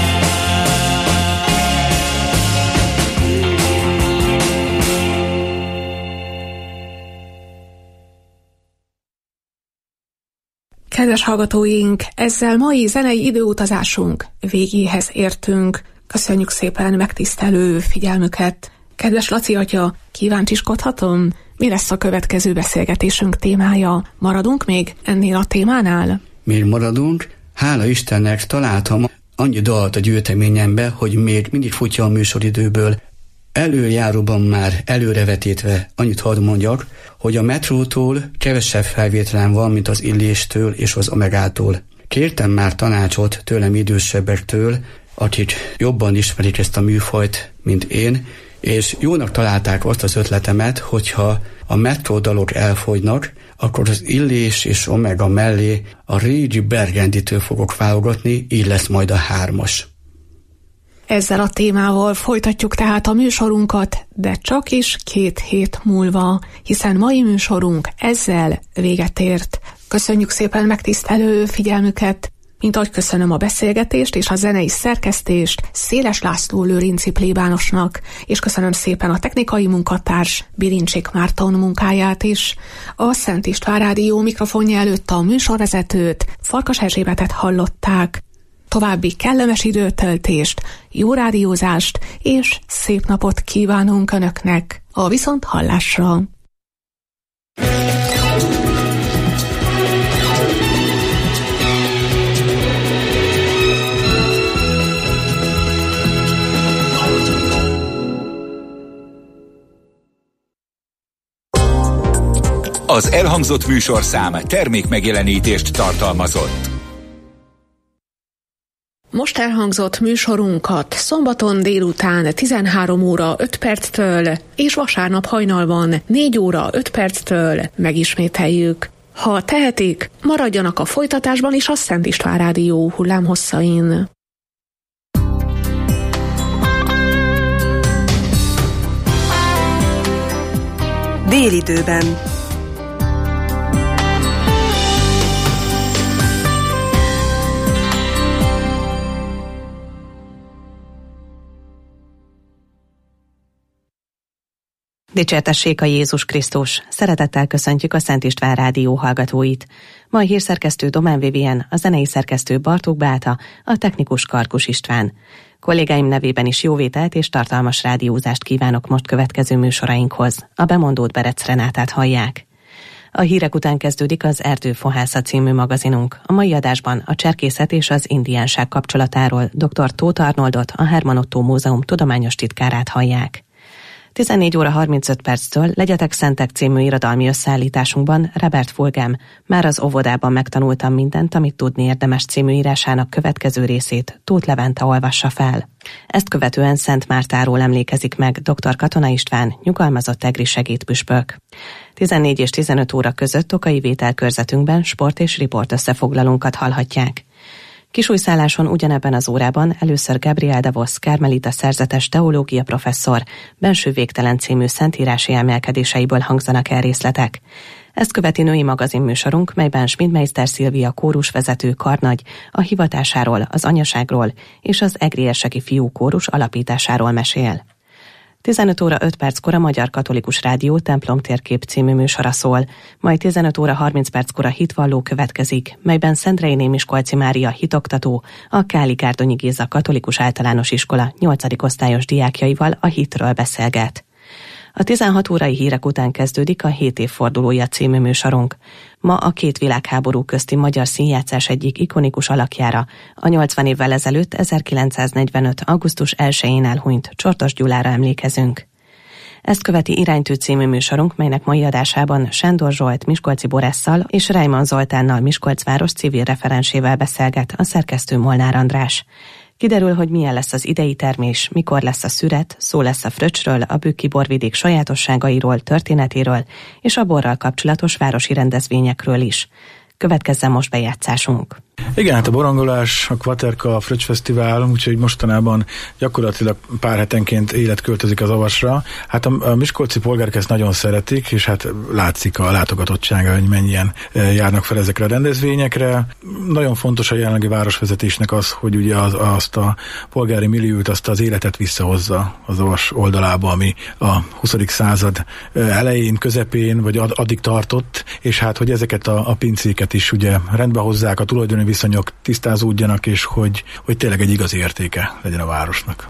Kedves hallgatóink, ezzel mai zenei időutazásunk végéhez értünk. Köszönjük szépen megtisztelő figyelmüket. Kedves Laci atya, kíváncsiskodhatom? Mi lesz a következő beszélgetésünk témája? Maradunk még ennél a témánál? Még maradunk, hála Istennek találtam annyi dalt a gyűjteményembe, hogy még mindig futja a műsoridőből. Előjáróban már előrevetítve annyit hadd mondjak, hogy a Metrótól kevesebb felvételen van, mint az Illéstől és az Omegától. Kértem már tanácsot tőlem idősebbektől, akik jobban ismerik ezt a műfajt, mint én, és jónak találták azt az ötletemet, hogyha a Metró dalok elfogynak, akkor az Illés és Omega mellé a régi Burgundytől fogok válogatni, így lesz majd a 3-as. Ezzel a témával folytatjuk tehát a műsorunkat, de csak is 2 hét múlva, hiszen mai műsorunk ezzel véget ért. Köszönjük szépen megtisztelő figyelmüket! Mint ahogy köszönöm a beszélgetést és a zenei szerkesztést Széles László lőrinci plébánosnak, és köszönöm szépen a technikai munkatárs Birincsik Márton munkáját is. A Szent István Rádió mikrofonja előtt a műsorvezetőt, Farkas Erzsébetet hallották. További kellemes időtöltést, jó rádiózást és szép napot kívánunk Önöknek. A viszonthallásra! Az elhangzott műsorszám termékmegjelenítést tartalmazott. Most elhangzott műsorunkat szombaton délután 13 óra 5 perctől és vasárnap hajnalban 4 óra 5 perctől megismételjük. Ha tehetik, maradjanak a folytatásban is a Szent István Rádió hullámhosszain. Délidőben. Dicsértessék a Jézus Krisztus! Szeretettel köszöntjük a Szent István Rádió hallgatóit. Ma a hírszerkesztő Domán Vivien, a zenei szerkesztő Bartók Beáta, a technikus Karkus István. Kollégáim nevében is jóvételt és tartalmas rádiózást kívánok most következő műsorainkhoz. A bemondót Berec Renátát hallják. A hírek után kezdődik az Erdőfohászat című magazinunk. A mai adásban a cserkészet és az indiánság kapcsolatáról dr. Tóth Arnoldot, a Hermann Ottó Múzeum tudományos titkárát hallják. 14 óra 35 perctől Legyetek Szentek című irodalmi összeállításunkban Robert Fulgham Már az óvodában megtanultam mindent, amit tudni érdemes című írásának következő részét Tóth Levente olvassa fel. Ezt követően Szent Mártáról emlékezik meg dr. Katona István, nyugalmazott egri segédpüspök. 14 és 15 óra között Tokai vételkörzetünkben sport és riport összefoglalónkat hallhatják. Kisújszálláson ugyanebben az órában először Gabriel de Vos karmelita szerzetes teológia professzor Benső végtelen című szentírási emelkedéseiből hangzanak el részletek. Ezt követi női magazinműsorunk, melyben Schmidmeister Szilvia kórusvezető karnagy a hivatásáról, az anyaságról és az egri érseki fiú kórus alapításáról mesél. 15 óra 5 perckor a Magyar Katolikus Rádió Templom térkép című műsora szól, majd 15 óra 30 perckor a Hitvalló következik, melyben Szentreiné Miskolci Mária hitoktató, a Káli Gárdonyi Géza Katolikus Általános Iskola 8. osztályos diákjaival a hitről beszélget. A 16 órai hírek után kezdődik a 7 évfordulója című műsorunk. Ma a két világháború közti magyar színjátszás egyik ikonikus alakjára, a 80 évvel ezelőtt 1945. augusztus 1-én elhunyt Csortos Gyulára emlékezünk. Ezt követi Iránytű című műsorunk, melynek mai adásában Sándor Zsolt Miskolci Boresszal és Reimann Zoltánnal Miskolc város civil referensével beszélget a szerkesztő Molnár András. Kiderül, hogy milyen lesz az idei termés, mikor lesz a szüret, szó lesz a fröccsről, a bükki borvidék sajátosságairól, történetéről és a borral kapcsolatos városi rendezvényekről is. Következzen most bejátszásunk. Igen, hát a borongolás, a Kvaterka, a Fröccs Fesztivál, úgyhogy mostanában gyakorlatilag pár hetenként élet költözik az Avasra. Hát a miskolci polgárok ezt nagyon szeretik, és hát látszik a látogatottsága, hogy mennyien járnak fel ezekre a rendezvényekre. Nagyon fontos a jelenlegi városvezetésnek az, hogy ugye azt a polgári milliót, azt az életet visszahozza az Avas oldalába, ami a 20. század elején, közepén, vagy addig tartott, és hát, hogy ezeket a pincéket is ugye rendbe hozzák, a tulajdoni viszonyok tisztázódjanak, és hogy tényleg egy igazi értéke legyen a városnak.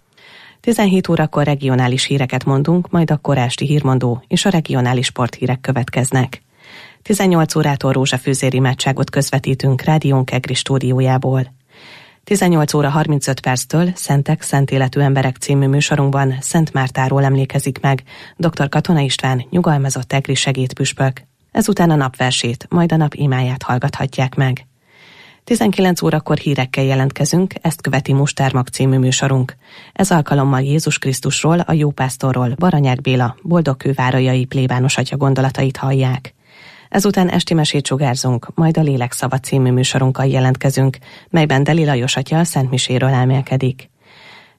17 órakor regionális híreket mondunk, majd akkor esti hírmondó és a regionális sporthírek következnek. 18 órától rózsafűzér imádságot közvetítünk rádiónk egri stúdiójából. 18 óra 35 perctől Szentek, Szent Életű Emberek című műsorunkban Szent Mártáról emlékezik meg dr. Katona István, nyugalmazott egri segédpüspök. Ezután a napversét, majd a nap imáját hallgathatják meg. 19 órakor hírekkel jelentkezünk, ezt követi Mustármag című műsorunk. Ez alkalommal Jézus Krisztusról, a Jópásztorról Baranyák Béla, boldogkővárajai plébános atya gondolatait hallják. Ezután esti mesét sugárzunk, majd a Lélekszava című műsorunkkal jelentkezünk, melyben Deli Lajos atya a Szentmiséről elmélkedik.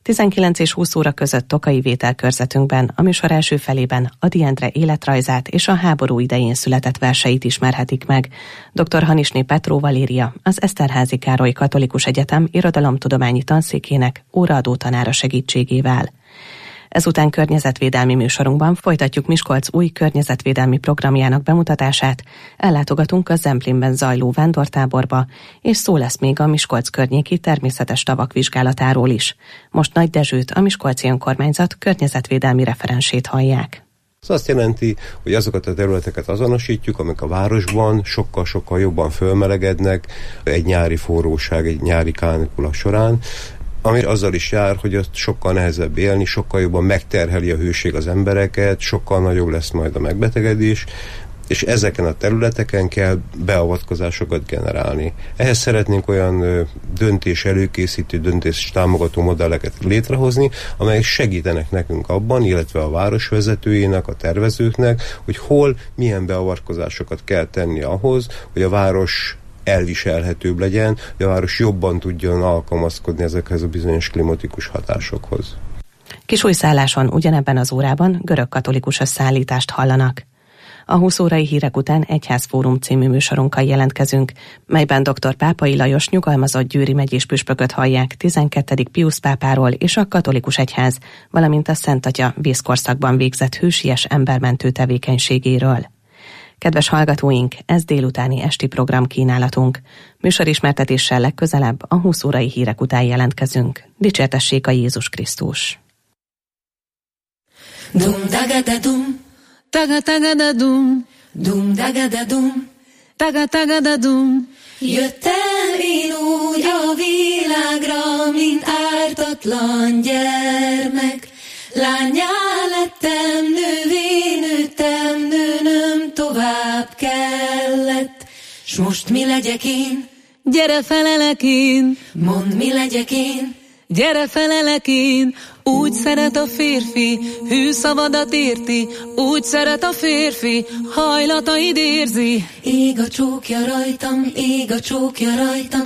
19 és 20 óra között Tokai Vétel körzetünkben, a műsor első felében Ady Endre életrajzát és a háború idején született verseit ismerhetik meg. Dr. Hanisné Petró Valéria, az Eszterházy Károly Katolikus Egyetem irodalomtudományi tanszékének óraadó tanára segítségével. Ezután környezetvédelmi műsorunkban folytatjuk Miskolc új környezetvédelmi programjának bemutatását, ellátogatunk a Zemplénben zajló vándortáborba, és szó lesz még a Miskolc környéki természetes tavak vizsgálatáról is. Most Nagy Dezsőt, a Miskolci Önkormányzat környezetvédelmi referensét hallják. Ez azt jelenti, hogy azokat a területeket azonosítjuk, amik a városban sokkal-sokkal jobban fölmelegednek egy nyári forróság, egy nyári kánikula során, ami azzal is jár, hogy ott sokkal nehezebb élni, sokkal jobban megterheli a hőség az embereket, sokkal nagyobb lesz majd a megbetegedés, és ezeken a területeken kell beavatkozásokat generálni. Ehhez szeretnénk olyan döntés előkészítő, döntés támogató modelleket létrehozni, amelyek segítenek nekünk abban, illetve a város vezetőjének, a tervezőknek, hogy hol, milyen beavatkozásokat kell tenni ahhoz, hogy a város elviselhetőbb legyen, hogy a város jobban tudjon alkalmazkodni ezekhez a bizonyos klimatikus hatásokhoz. Kisújszálláson ugyanebben az órában görög-katolikus összeállítást hallanak. A 20 órai hírek után Egyházfórum című műsorunkkal jelentkezünk, melyben dr. Pápai Lajos nyugalmazott győri megyés püspököt hallják 12. Piusz pápáról és a katolikus egyház, valamint a Szent Atya vészkorszakban végzett hősies embermentő tevékenységéről. Kedves hallgatóink, ez délutáni esti programkínálatunk. Műsorismertetéssel legközelebb a 20 órai hírek után jelentkezünk. Dicsértessék a Jézus Krisztus! Dum daga dum, taga taga da dum, dum daga dum, taga taga da dum. Jöttem én úgy a világra, mint ártatlan gyermek. Lányá lettem, nővé nőttem, nőnöm tovább kellett. S most mi legyek én? Gyere felelek én! Mondd, mi legyek én? Gyere felelek én! Úgy szeret a férfi, hű szavadat érti, úgy szeret a férfi, hajlataid érzi. Ég a csókja rajtam, ég a csókja rajtam,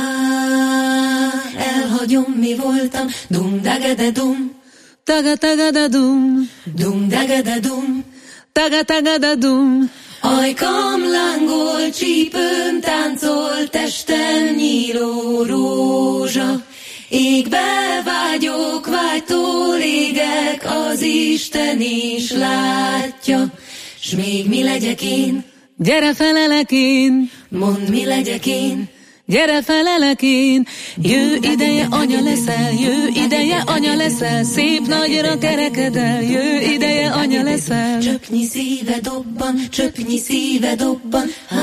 elhagyom, mi voltam, dum dagade dum. Taga taga da dum, dum daga da dum, taga taga da dum. Ajkam lángol, csípőm táncol, testem nyíló rózsa. Égbe vágyok, vágytól égek, az Isten is látja. S még mi legyek én? Gyere felelek én! Mondd, mi legyek én? Gyere felelek én, jő ideje anya leszel, jő ideje anya leszel, szép nagyra kerekedel, jő ideje anya leszel. Csöpnyi szíve dobban,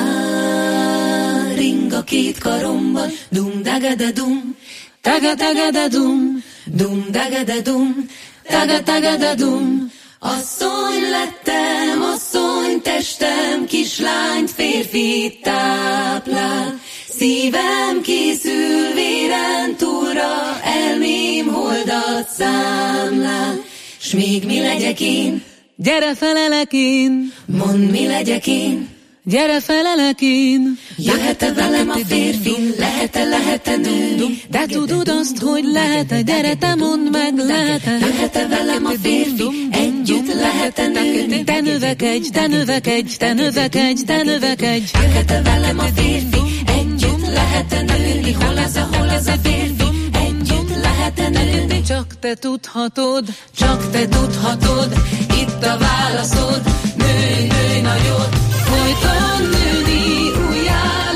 ring a két karomban, dum daga da dum, taga taga da dum, dum daga da dum, taga taga da dum. Asszony lettem, asszony testem, kislányt férfit táplál. Szívem készül véren túlra, elmém holdat számlál. S még mi legyek én? Gyere felelek én! Mondd, mi legyek én? Gyere felelek én! Jöhet-e velem a férfi? Lehet-e nőni? De tudod azt, hogy lehet-e? Gyere, te mondd meg, lehet-e? Jöhet-e velem a férfi? Együtt lehet-e nőni? Te növekedj, te növekedj, te növekedj, te növekedj! Jöhet-e velem a férfi? Együtt lehet-e nőni? Hol ez a férfi? Együtt lehet-e nőni? Csak te tudhatod, itt a válaszod. Nőj, nőj nagyot, folyton nőni, újjá